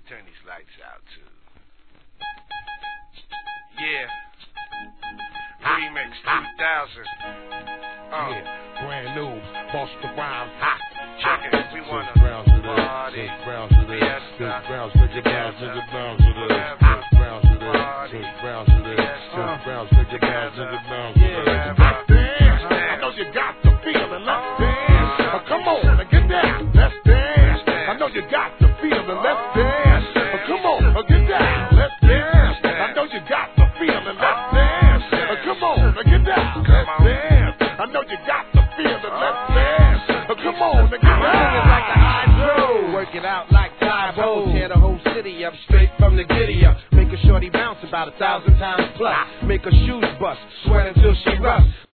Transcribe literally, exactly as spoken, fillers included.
turn these lights out too. Yeah. Remix two thousand. Uh. Yeah, brand new, Busta Rhymes. Hot. Check it. We wanna Browns to this, party. just Browns to this, just Browns to this, Browns to this, Browns to this, just Browns to this, just Browns to this, just Browns to this, Browns to this, Browns to this. Let's dance. I know you got the feeling. Let's dance. Oh, come on, now get down. Let's dance. I know you got the feeling. Let's dance. Oh, come on, now get down. Let's dance. I know you got the feeling. Let's dance. Oh, come on, now get down. Let's dance. I know you got the feeling. Let's dance. Oh, come on, now get down. Like a hydro, work it out like Tybo. Tear the whole city up straight from the giddy up. Make a shorty bounce about a thousand times plus. Make her shoes bust, sweat until she rust.